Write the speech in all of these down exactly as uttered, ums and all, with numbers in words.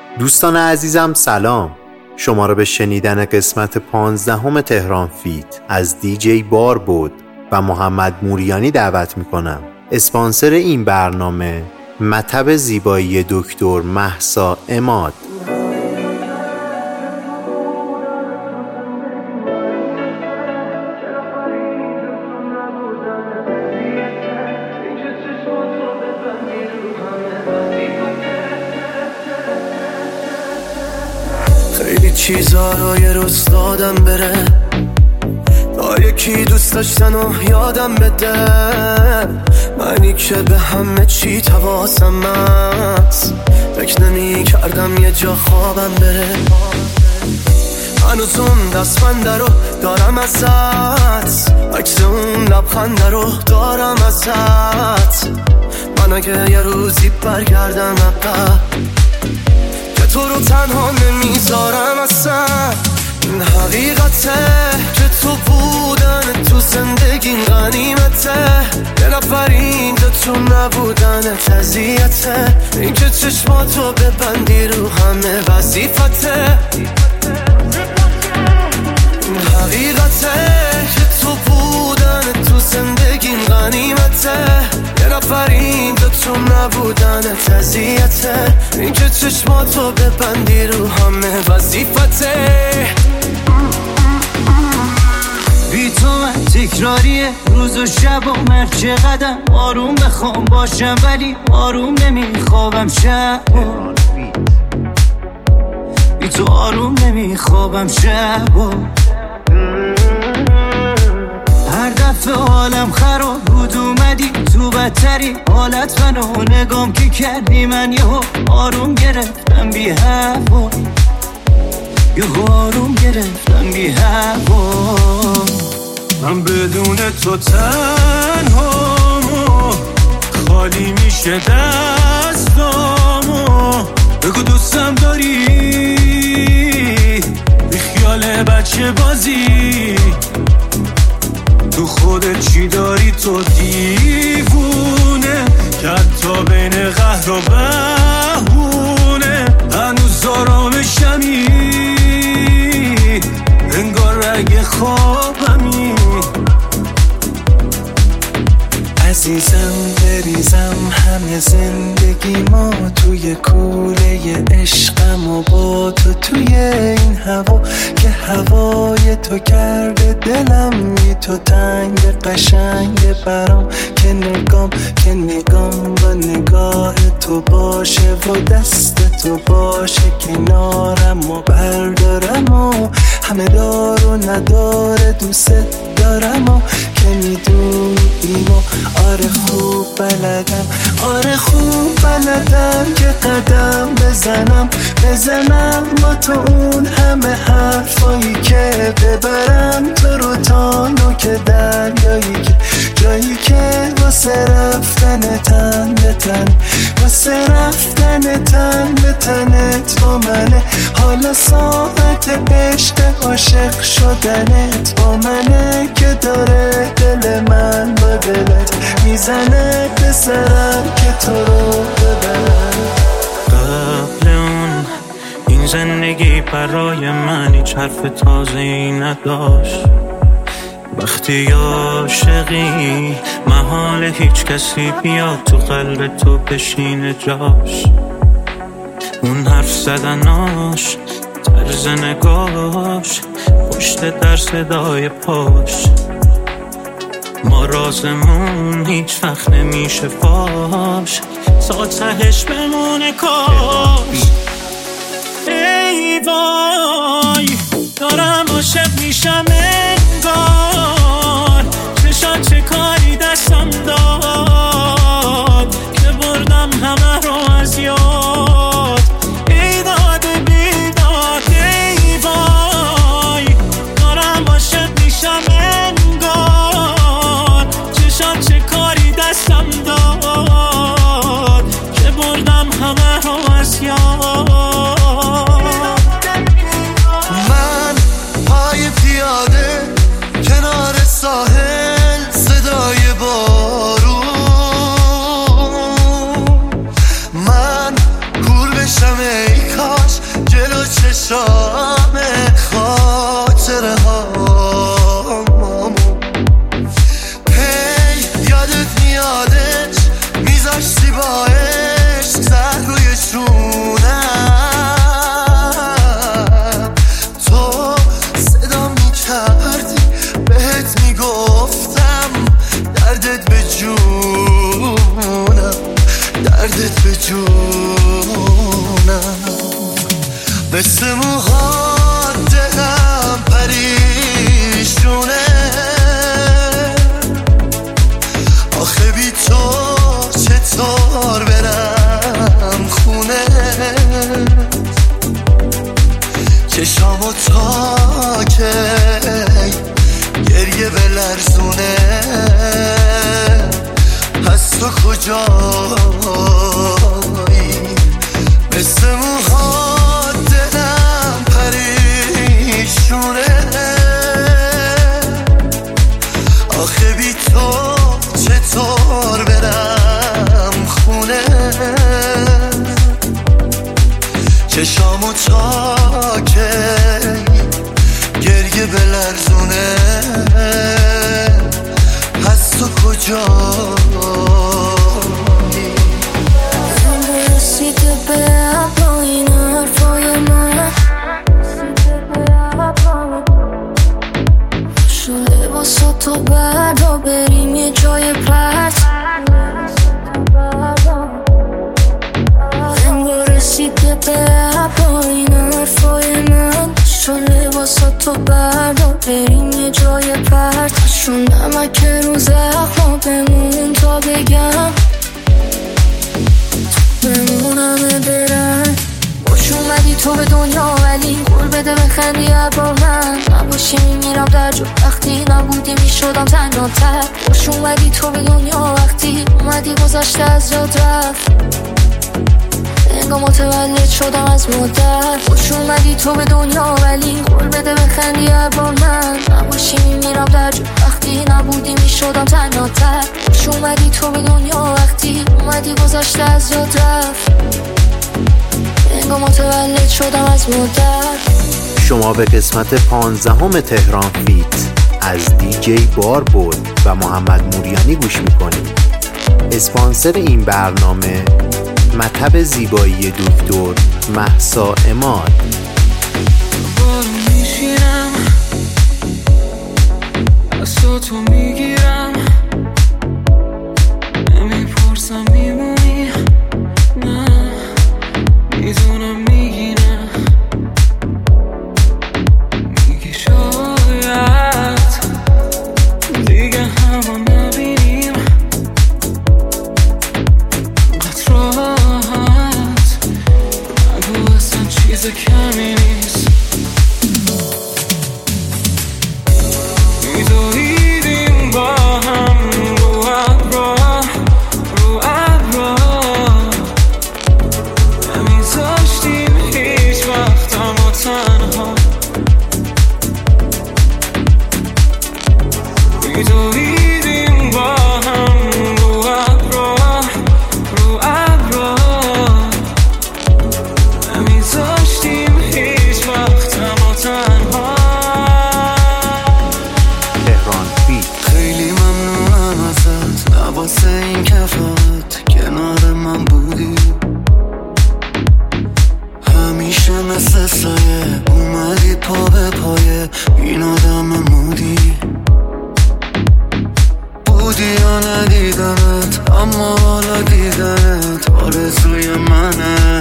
دوستان عزیزم سلام، شما را به شنیدن قسمت پانزدهم تهران فیت از دیجی باربود و محمد موریانی دعوت می کنم. اسپانسر این برنامه مطب زیبایی دکتر مهسا عماد. خیلی چیزا رو یه روز دادم بره، تا یکی دوست داشتن و یادم بده. منی که به همه چی تواسم هست، فکر نمی کردم یه جا خوابم بره. هنوز اون دستبنده رو دارم ازت، عکس اون لبخنده رو دارم ازت. من اگه یه روزی برگردم عقب، تو رو تنها نمیذارم اصلا. این حقیقته که تو بودن تو زندگی غنیمته، یه نفر اینجا تو نبودن اذیته. این که چشماتو ببندی رو همه وظیفته. این حقیقته که تو بودن تو زندگی غنیمته، یه نفر اینجا تو نبودن اذیته. این که چشماتو ببندی رو همه وظیفته. بی تو من تکراریه روز و شب و مرج قدم. آروم بخوام باشم ولی آروم نمیخوابم شب. بی تو آروم نمیخوابم شب. هر دفعه حالم خراب بود اومدی تو بدتری حالت. منو نگام که کردی من یهو آروم گرفتم بی هوا. یهو آروم گرفتم بی هوا. من بدون تو تنهامو، خالی میشه دستامو. بگو دوستم داری، بی خیال بچه بازی. تو خودت چی داری تو دیوونه، که حتی بین قهر و بهونه هنوز آرامشمی. انگار رگ خوابمی. عزیزم بریزم همه زندگی ما توی کوله عشقم و با تو توی این هوا، که هوای تو کرده دلم بی تو تنگ قشنگ برام. که نگام که نگام با نگاه تو باشه و دست تو باشه کنارم و بردارم و همه دار و نداره دوست دارم و که میدونی اینو. آره خوب بلدم، آره خوب بلدم که قدم بزنم بزنم با تو اون همه حرفایی که ببرم تو رو تا نوک دریایی، که جایی که واسه رفتن تن به تن، واسه رفتن تن به تنت با منه. حالا ساعت عشق عاشق شدنت با منه، که داره دل من با دلت میزنه به سرم که تو رو ببرم. قبل اون این زندگی برای من هیچ حرف تازه‌ای نداشت. وقتی عاشقی محال هیچ کسی بیاد تو قلب تو بشینه جاش. اون حرف زدناش، طرز نگاش، پشت در صدای پاش. ما رازمون هیچ وقت نمیشه فاش، تا تهش بمونه کاش. ای وای دارم عاشق میشم انگار، چشان چه کاری دستم داد که بردم همه رو از یاد. ای داد بیداد ای وای دارم عاشق میشم انگار، چشان چه کاری دستم داد که بردم همه رو از شام خاطره هامو هی یادت میادش میذاشتی با عشق سر روی شونم تو صدا میکردی بهت میگفتم دردت به جونم دردت به جونم مثل موهات دلم پریشونه آخه بی تو چطور برم خونه چشامو تا که گریه به لرزونه پس تو کجایی مثل موهات دلم پریشونه آخه بی تو چطور برم خونه چشامو تا که گریه به لرزونه پس تو کجایی رسیده به با این حرفای من شو لباساتو بردار بریم یه جای پرت انگار رسیده به با این حرفای من شو لباساتو بردار بریم یه جای پرت شو نمک رو زخما بمون تا بگم بمونمه برن خوش اومدی تو به دنیا ولی گل بده بخندی با من نباشی میمیرم در جو وقتی نبودی میشدم تنها تر خوش اومدی تو به دنیا وقتی اومدی گذشته از یاد رفت انگار متولد شدم از مدت خوش اومدی تو به دنیا ولی گل بده بخندی با من نباشی میمیرم در جو وقتی نبودی میشدم تنها تر خوش اومدی تو به دنیا وقتی اومدی گذشته از یاد رفت انگار متولد شدم از مدت. شما به قسمت پانزدهم تهران فیت از دیجی بار بود و محمد موریانی گوش میکنید. اسپانسر این برنامه مطب زیبایی دکتر مهسا اماد. بارو میشینم از تو تو میگیرم نمیپرسم میمونی نه میدونم میگی نه میگی شاید دیگه همو نبینیم قد راحت نگو اصلا چیز کمی نیست میدویدیم با هم رو ابرا رو ابرا نمیذاشتیم هیچ وقتمو تنها میدویدیم با هم رو ابرا رو ابرا نمیذاشتیم هیچ وقتمو تنها. تهران فیت. خیلی ممنونم ازت نواسه این کفات کنار من بودی همیشه مثل سایه اومدی پا به پایه این آدم مودی بودی یا ندیدمت اما حالا دیدنت آرزوی منه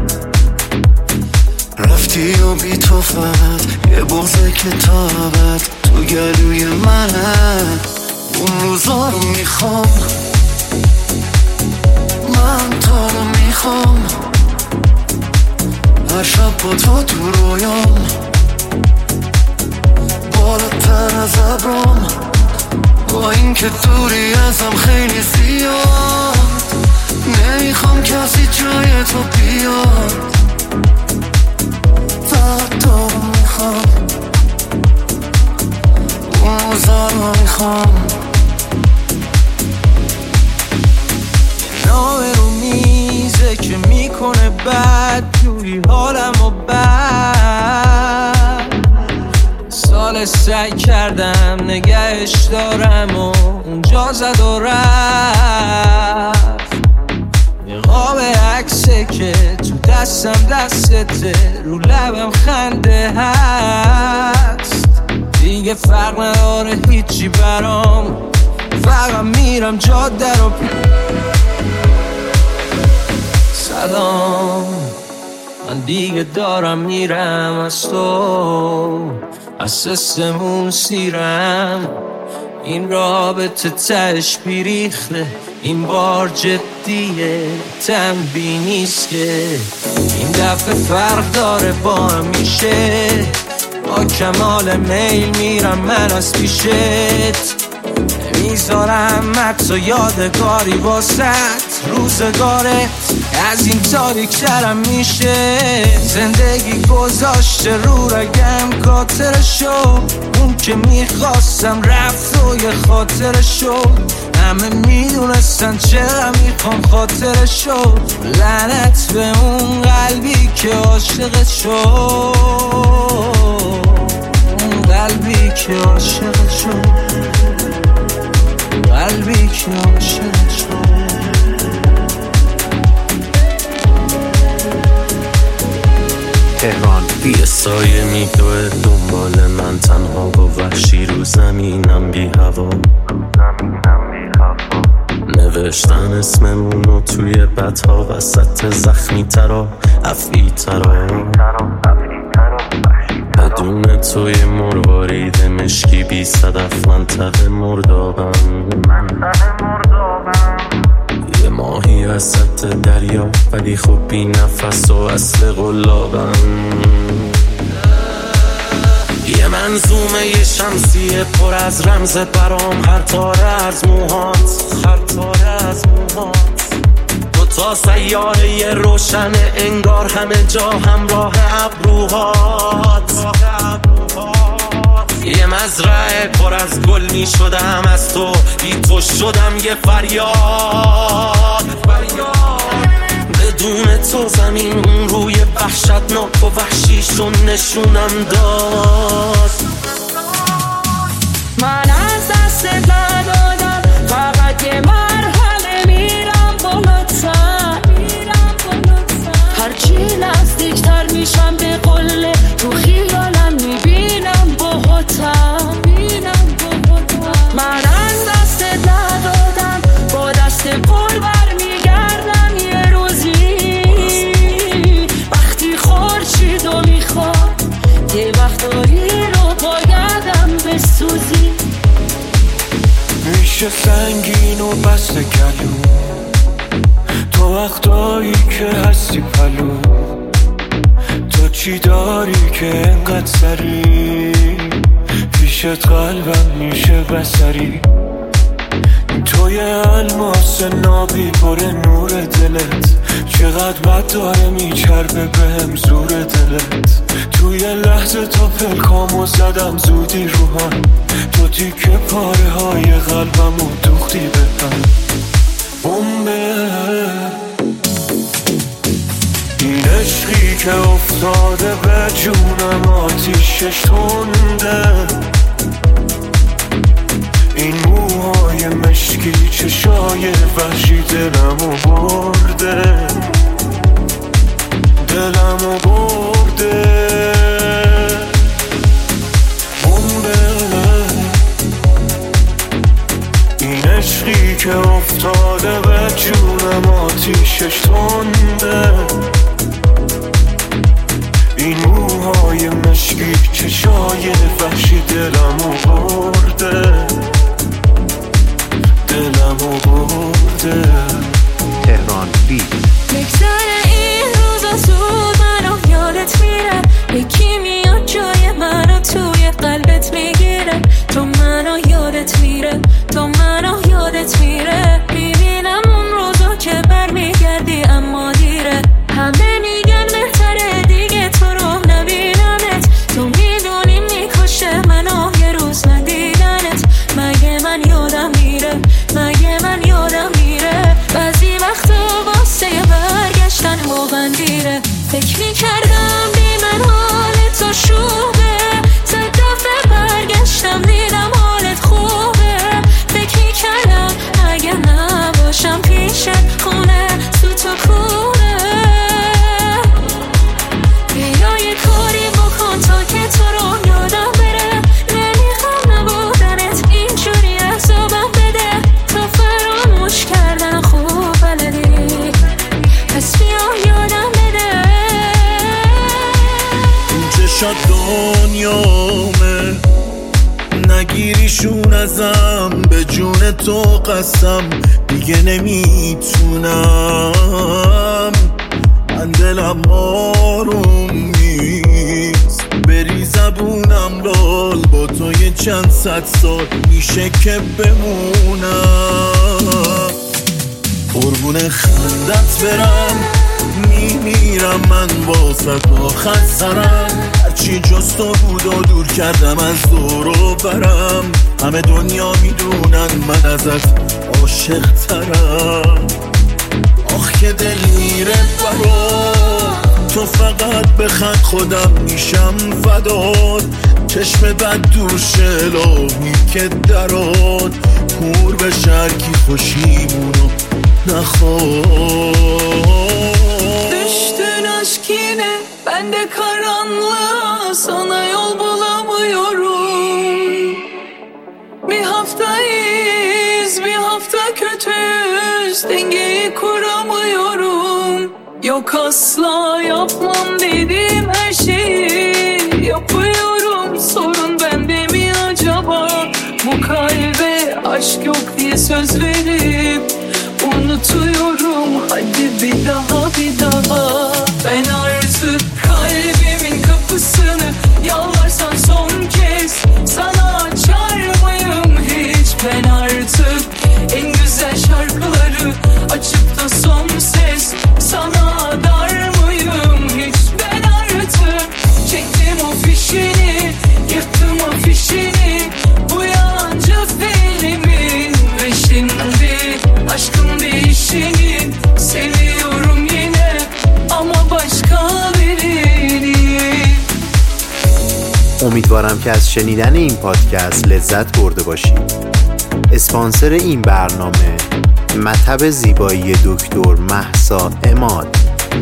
رفتی و بی تو فقط یه بغض کتابت تو گلوی منه اون روزا رو میخوام من تو رو میخوام هر شب با تو تو رویام بالاتر از ابرام با این که دوری ازم خیلی زیاد نمیخوام کسی جای تو بیاد فقط تو رو میخوام اون روزا رو میخوام نامه رو میزه که میکنه بد جوری حالم و بد بار سعی کردم نگهش دارم و اونجا زد و رفت. یه قاب عکسه که تو دستم دستته، رو لبم خنده هست. دیگه فرق نداره هیچی برام، فقط میرم جاده رو پی. سلام، من دیگه دارم میرم از تو، از سستمون سیرم. این رابطه تهش بیریخته، این بار جدیه، تنبیه نیست که این دفعه فرق داره با همیشه. با کمال میل میرم من از پیشت، میذارم حتی یادگاری واسط. روزگارت از این تاریک‌ترم میشه، زندگی گذاشته رو رگم خاطرشو. اون که میخواستم رفت و یه خاطرشو، همه میدونستن چرا میخوام خاطرشو. لعنت به اون قلبی که عاشقت شد، اون قلبی که عاشقت شد، قلبی که عاشقت شد. تهران یه سایه میدوه دنبال من، تنها و وحشی رو زمینم بی هوا. نوشتن اسممونو توی بطا، وسط زخمی ترا افعی ترا. بدون توی مروارید مشکی بی صدف منطقه مردابم. یه ماهی وسط دریا ولی خب بی نفس و اصل قلابم. یه منظومه یه شمسیه پر از رمز برام، هر تاره از موهات، هر تاره از موهات. دو تا سیاره یه روشنه انگار همه جا همراه ابروهات. یه مزرعه پر از گل می شدم از تو، بی تو شدم یه فریاد فریاد. بدون تو زمین اون روی وحشتناک و وحشیشون نشونم داد. من از دست ندادم، فقط یه مرحله میرم بالاتر. هرچی نزدیکتر میشم به قله، تو خیالم میبینم باهاتم. من از دست ندادم، با دست پر برمیگردم یه روزی. وقتی خورشیدو میخواد، یه وقتایی رو بایدم بسوزی. میشه سنگین و بست گلو، تو وقتایی که هستی پلو. تو چی داری که انقدر سری، پیشت قلبم میشه بسری. توی الماس نابی پر نور دلت، چقدر بد داره میچربه بهم زور دلت. توی لحظه تا پلکامو زدم زودی روحان، تو تیکه پاره های قلبمو دوختی بهم. بمبه این عشقی که افتاده به جونم، آتیشش تنده. این موهای مشکی چشای وحشی دلمو برده، دلمو برده. بمبه این عشقی که افتاده به جونم، آتیشش تنده. این موهای مشکی چشای وحشی دلمو برده، دلمو برده. تهران بی بگذره این روزا زود، منو یادت میره. یکی میاد جای منو توی قلبت میگیره. تو منو یادت میره، تو منو یادت میره. میبینم اون روزا که برمیگردی اما دیره. همه میگن بهتره دیگه تو رو نبینمت. تو میدونی میکشه منو یه روز ندیدنت. مگه من یادم میره، مگه من یادم میره. بعضی وقتا واسه برگشتن واقعا دیره. فکر میکردم بی من حال تو شوبه، صد دفعه بر چشات دنیامه، نگیریشون ازم، به جون تو قسم دیگه نمیتونم. من دلم آروم نیست، بری زبونم لال، با تو یه چند صد سال میشه که بمونم. قربون خندت برم، میمیرم من واسه آخر سرم. هرچی جز تو بود و دور کردم از دور و برم. همه دنیا میدونن من ازت عاشق ترم. آخ که دل میره برا تو، فقط بخند خودم میشم فدات. چشم بد دور شلاهی که درات، کور به شرکی خوشیمونو نخواد. Düştün aşk yine, ben de karanlığa, sana yol bulamıyorum. Bir haftayız, bir hafta kötüyüz, dengeyi kuramıyorum. Yok asla yapmam dediğim her şeyi yapıyorum. Sorun bende mi acaba? Bu kalbe aşk yok diye söz verip unutuyorum. Hadi bir daha bir daha. Ben artık kalbimin kapısını yalvarsan son kez sana açar mıyım hiç? Ben artık en güzel şarkıları açıp da son ses sana dar mıyım hiç? Ben artık çektim o fişini, yırttım o fişini, bu yalancı filmin. Ve şimdi aşkın değişini seviyorum yine, ama başka birini. امیدوارم که از شنیدن این پادکست لذت برده باشید. اسپانسر این برنامه مطب زیبایی دکتر مهسا عماد.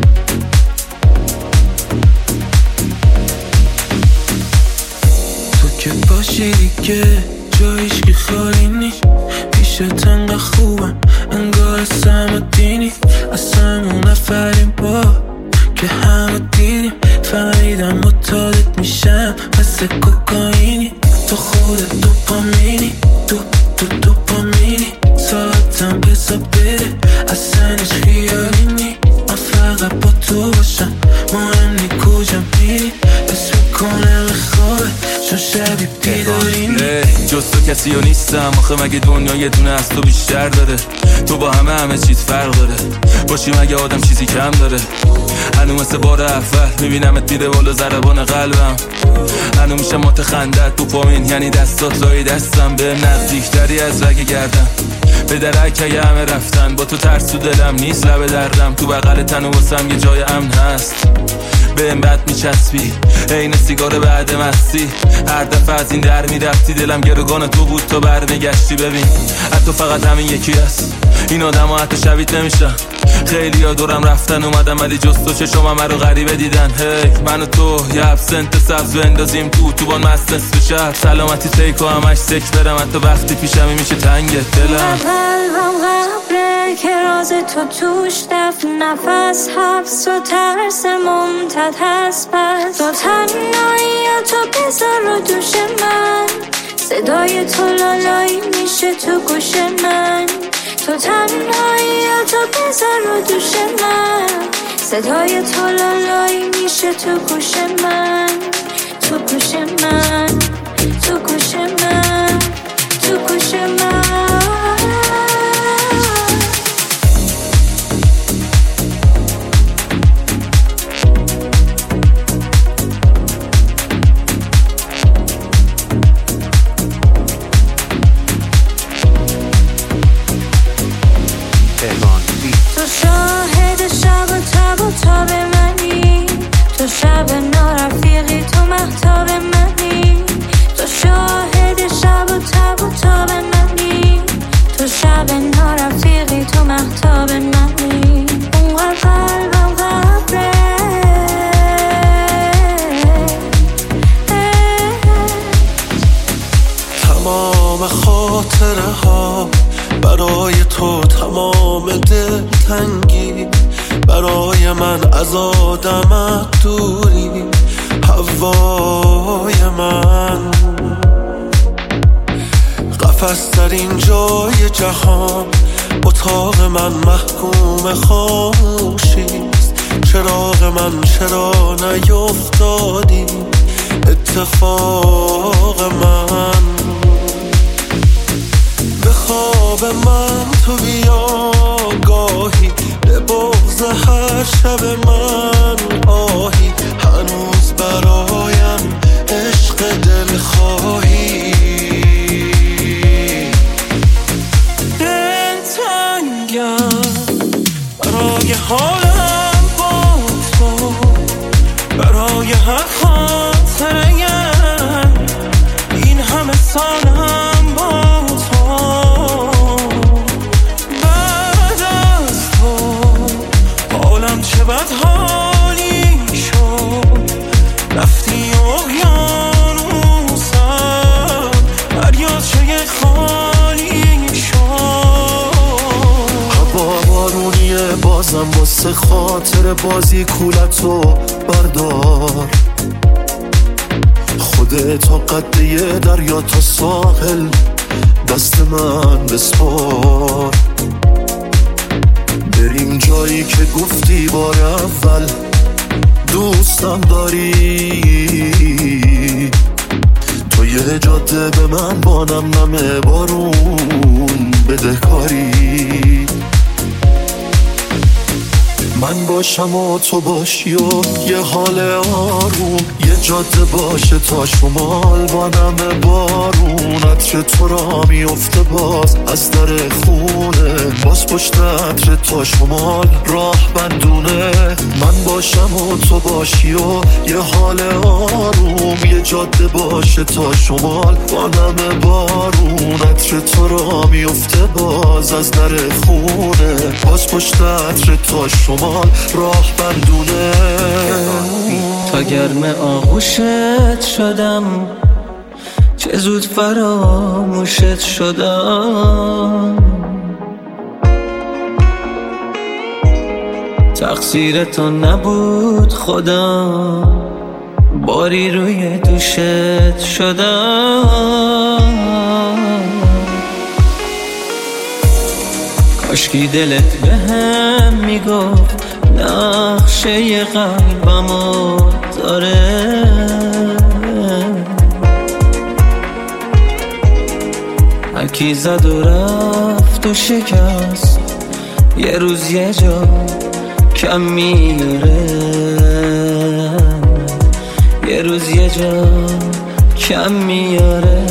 تو که باشی دیگه جایش که خالی نیست، پیشت انقدر خوبم انگار سمتینی. از همون نفرین با که همه دیدیم، فهمیدم متعادت میشم مثل کوکائینی. تو خودت دوپامینی، تو تو دوپامینی، ساعتم بسا بره اصلا هیچ خیالی نی. من فقط با تو باشم، مهم نی کجا میری، اسم کنم خوابه چون شبی بیدارینی. جز تو کسی ها نیستم آخه، مگه دنیا یه دونه از تو بیشتر داره؟ تو با همه همه چیز فرق داره، باشی مگه آدم چیزی کم داره؟ هنو مثل بار اول میبینمت میره بالا ضربان قلبم. هنو میشه مات خندت دوپامین، یعنی دستات لای دستم، به نزدیکتری از رگ گردم. به درک اگه همه رفتن، با تو ترس تو دلم نیست لب دردم. تو بغل تن و واسم یه جای امن هست، به این بد میچسبی عین سیگار بعد مستی. هر دفعه از این در میرفتی دلم گروگان تو بود، تو برمیگشتی. ببین حتی فقط همین یکی هست، این آدم ها حتی شبیت نمیشن. خیلی ها دورم رفتن اومدم، ولی جز تو چشم همه رو غریبه دیدن. هی من و تو یه ابسنت سبز بندازیم تو تو بان مست نصف شهر. سلامتی تیکو همش سک برم، حتی وقتی پیشمی میشه تنگت دلم. قلبم قبله که راز تو توش دفت، نفس حبس و ترس ممتد هست. پس تو تنهایی تو بذار رو دوش من، صدای تو لالایی میشه تو گوش من. تو تنهایی تو بذار رو دوش من، صدای تو لالایی میشه تو گوش من، تو گوش من، تو گوش من، تو گوش من. تو شاهد شب و تب و تاب منی، تو شب نارفیقی، تو مهتاب منی. تو شاهد شب و تب و تاب منی، تو شب نارفیقی، تو مهتاب منی. اونقدر قلبم قبره تمام خاطره ها برای تو، تمام دلتنگی برای من از آدمت دوری. هوا این جای جهان اتاق من محکوم خاموشیست. چراغ من چرا نیفتادی اتفاق من؟ به خواب من تو بیا گاهی، به بغض هر شب من آهی. هنوز برایم عشق دل خواهی. دل تنگم برای حالم با تو، برای هر خاطره‌ام این همه سالم با تو. بعد از تو حالم چه بد حالی شد. رفتی اقیانوسم دریاچه خالی شد. هوا بارونیه بازم واسه خاطر بازی کولتو بردار. خوده تا قده دریا تا ساحل دست من بسپار. بریم جایی که گفتی بار اول دوستم داری. تو یه جاده به من با نم نم بارون بده کاری. من باشم و تو باشی و یه حال آروم، یه جاده باشه تا شمال با نم بارون. عطر تو را میفته باز از در خونه، باز پشت عطر تا شمال راه بندونه. من باشم و تو باشی و یه حال آروم، یه جاده باشه تا شمال با نم بارون. عطر تو را میفته باز از در خونه، باز پشت عطر تا شمال راه بندونه. تا گرم آغوشت شدم چه زود فراموشت شدم. تقصیر تو نبود خودم، باری روی دوشت شدم. کاشکی دلت به هم میگفت نقشه قلبمو داره. هرکی زد و رفت و شکست یه روز یه جا کم میاره. یه روز یه جا کم میاره.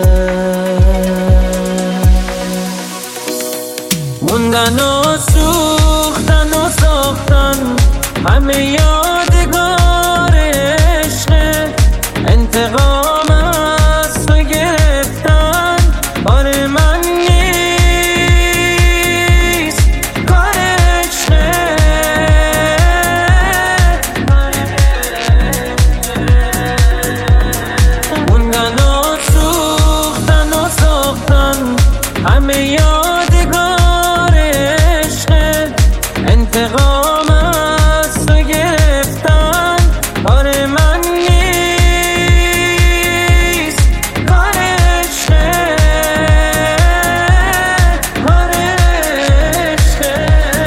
موندن و سوختن و ساختن همه یادگار عشقه. انتقام از تو گرفتن کار من نیست، کار عشقه. موندن و سوختن و ساختن همه یادگار عشقه. انتقام از تو گرفتن کار من نیست، کار عشقه، کار عشقه.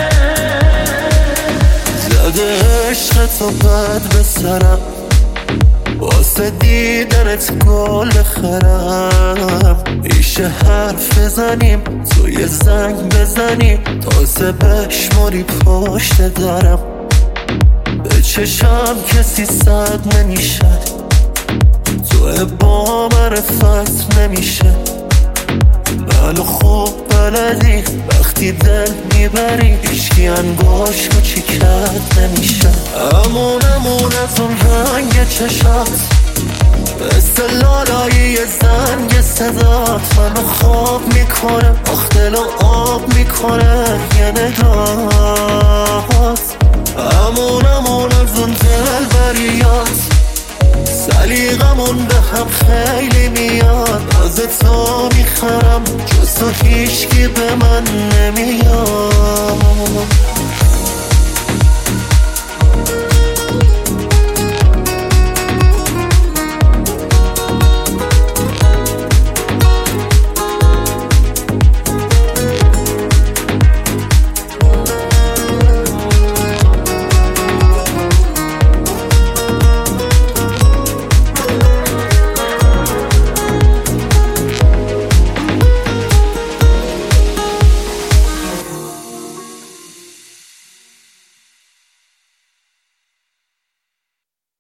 زده عشق تو بد به سرم، واسه دیدنت گل خرم. میشه حرف بزنیم تو یه زنگ بزنی، تازه بشماری پشت درم. به چشم کسی صد نمیشه، تو با معرفت نمیشه. بلو خوب بلدی وقتی دل میبری، هیچکی انگاش و چی کرد نمیشه. امون امون از اون رنگ چشات، مثل لالایی زنگ صدات منو خواب میکنه. آخ دلو آب میکنه یه نگاهات. امون امون از اون دل بریات، سلیقمون به هم خیلی میاد. از تو میخرم جز تو هیچکی به من نمیاد.